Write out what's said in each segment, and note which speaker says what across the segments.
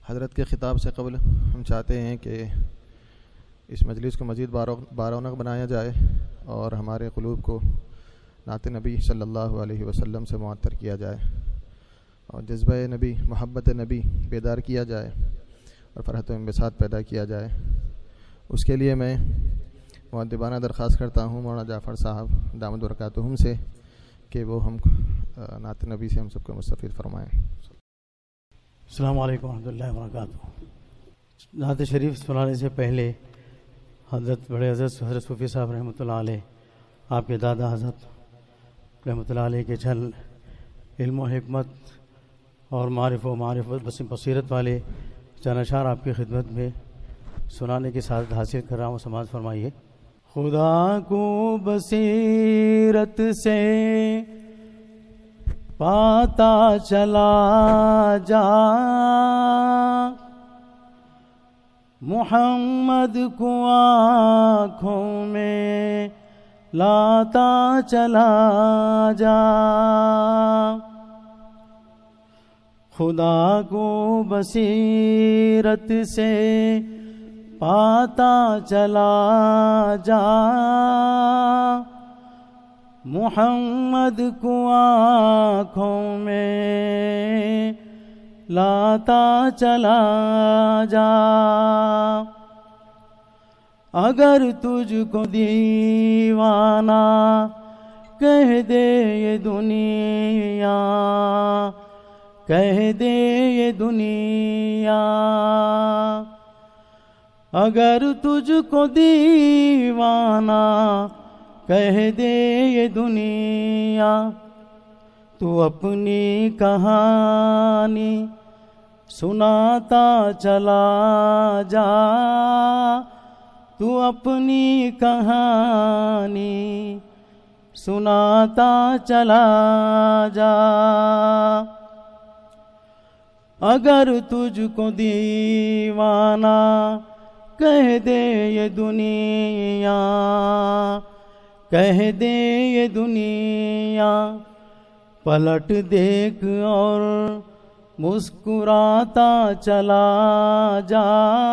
Speaker 1: حضرت کے خطاب سے قبل ہم چاہتے ہیں کہ اس مجلس کو مزید بارونق بنایا جائے اور ہمارے قلوب کو نعت نبی صلی اللہ علیہ وسلم سے معطر کیا جائے اور جذبہ نبی، محبت نبی بیدار کیا جائے اور فرحت و انبساط پیدا کیا جائے۔ اس کے لیے میں مؤدبانہ درخواست کرتا ہوں مولانا جعفر صاحب دامت برکاتہم سے کہ وہ ہم نعت نبی سے ہم سب کو مستفید فرمائیں۔
Speaker 2: السلام علیکم ورحمۃ اللہ وبرکاتہ۔ نعت شریف سنانے سے پہلے حضرت بڑے حضرت صوفی صاحب رحمۃ اللہ علیہ، آپ کے دادا حضرت رحمۃ اللہ علیہ کے جھل علم و حکمت اور معرفت بصیرت والے چند اشعار آپ کی خدمت میں سنانے کی سعادت حاصل کر رہا ہوں، سماعت فرمائیے۔ خدا کو بصیرت سے پاتا چلا جا، محمد کو آنکھوں میں لاتا چلا جا، خدا کو بصیرت سے پاتا چلا جا، محمد کو آنکھوں میں لاتا چلا جا۔ اگر تجھ کو دیوانہ کہہ دے یہ دنیا، کہہ دے یہ دنیا، اگر تجھ کو دیوانہ کہہ دے یہ دنیا، تو اپنی کہانی سناتا چلا جا، تو اپنی کہانی سناتا چلا جا۔ اگر تجھ کو دیوانہ کہہ دے یہ دنیا، کہہ دے یہ دنیا، پلٹ دیکھ اور مسکراتا چلا جا،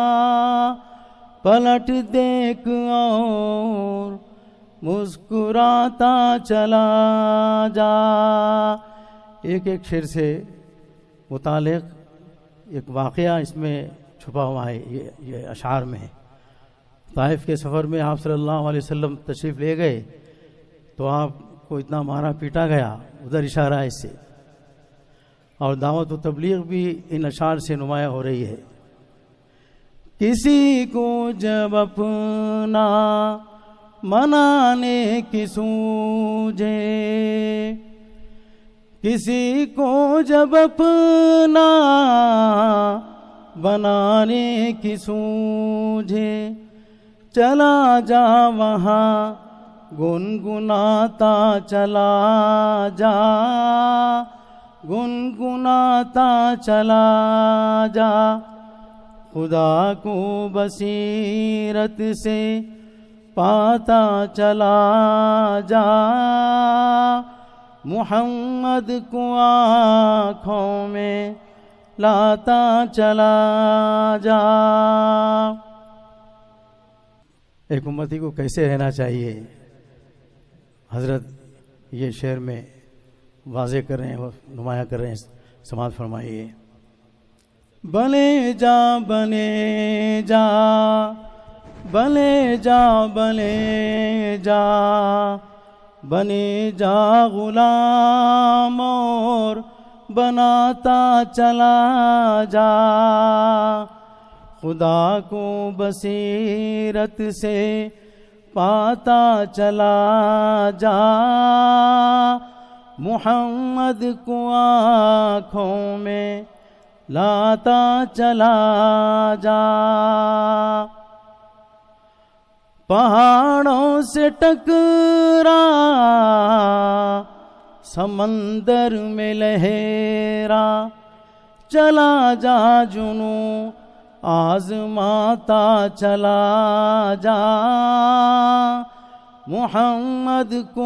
Speaker 2: پلٹ دیکھ اور مسکراتا چلا جا۔ ایک ایک شعر سے متعلق ایک واقعہ اس میں چھپا ہوا ہے، یہ اشعار میں ہے۔ طائف کے سفر میں آپ صلی اللہ علیہ وسلم تشریف لے گئے تو آپ کو اتنا مارا پیٹا گیا، ادھر اشارہ ہے اس سے، اور دعوت و تبلیغ بھی ان اشعار سے نمایاں ہو رہی ہے۔ کسی کو جب اپنا منانے کی سوجے، کسی کو جب اپنا بنانے کی سوجھے، چلا جا وہاں گنگناتا چلا جا، گنگناتا چلا جا، خدا کو بصیرت سے پاتا چلا جا، محمد کو آنکھوں میں لاتا چلا جا۔ ایک امتی کو کیسے رہنا چاہیے، حضرت یہ شعر میں واضح کر رہے ہیں، نمایاں کر رہے ہیں، سماعت فرمائیے۔ بنے جا بنے جا، بنے جا بنے جا، بنے جا غلام اور بناتا چلا جا، خدا کو بصیرت سے پاتا چلا جا، محمد کو آنکھوں میں لاتا چلا جا۔ پہاڑوں سے ٹکرا سمندر میں لہرا، چلا جا جنوں آزماتا چلا جا، محمد کو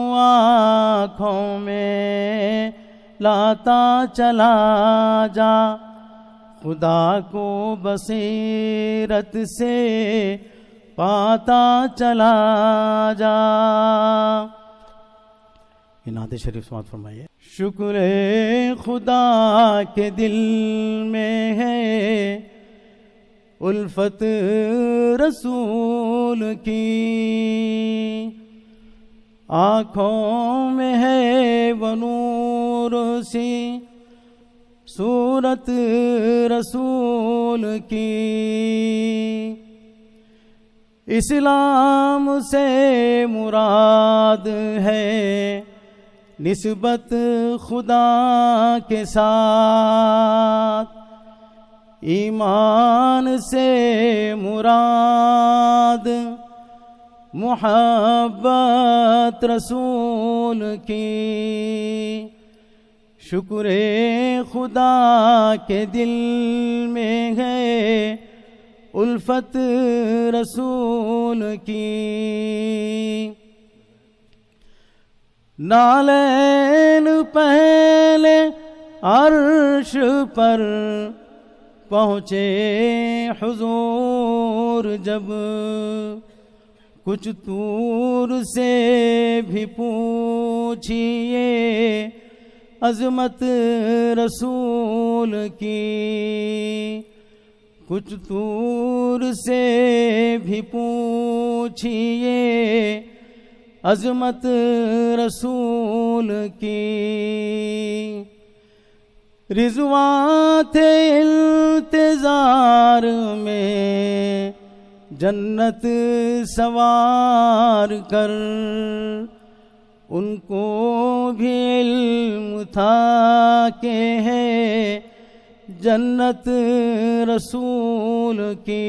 Speaker 2: آنکھوں میں لاتا چلا جا، خدا کو بصیرت سے پاتا چلا جا. یہ نعت شریف سماعت فرمائیے. شکر خدا کے دل میں ہے الفت رسول کی، آنکھوں میں ہے وہ نور سی صورت رسول کی. اسلام سے مراد ہے نسبت خدا کے ساتھ، ایمان سے مراد محبت رسول کی. شکر خدا کے دل میں ہے الفت رسول کی. نالین پہلے عرش پر پہنچے حضور جب، کچھ طور سے بھی پوچھئے عظمت رسول کی. کچھ طور سے بھی پوچھئے عظمت رسول کی. رضوان تھے انتظار میں جنت سوار کر، ان کو بھی علم تھا کہ ہے جنت رسول کی.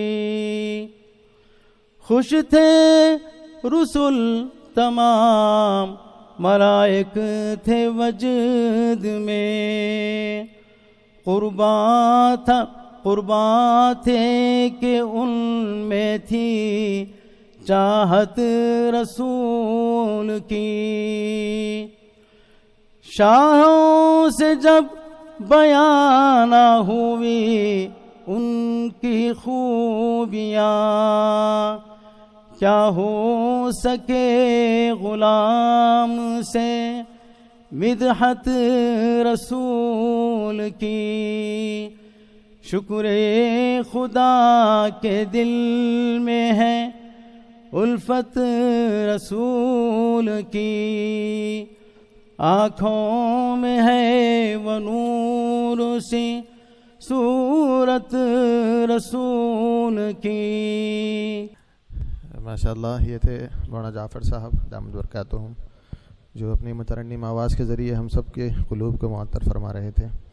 Speaker 2: خوش تھے رسل تمام، ملائک تھے وجد میں، قرباں تھے کہ ان میں تھی چاہت رسول کی. شاہوں سے جب بیان ہوئی ان کی خوبیاں، کیا ہو سکے غلام سے مدحت رسول کی. شکر خدا کے دل میں ہے الفت رسول کی، آنکھوں میں ہے وہ نور سی صورت رسول کی.
Speaker 1: ماشاءاللہ یہ تھے مولانا جعفر صاحب دامت برکاتہم، جو اپنی مترنم آواز کے ذریعے ہم سب کے قلوب کو معطر فرما رہے تھے.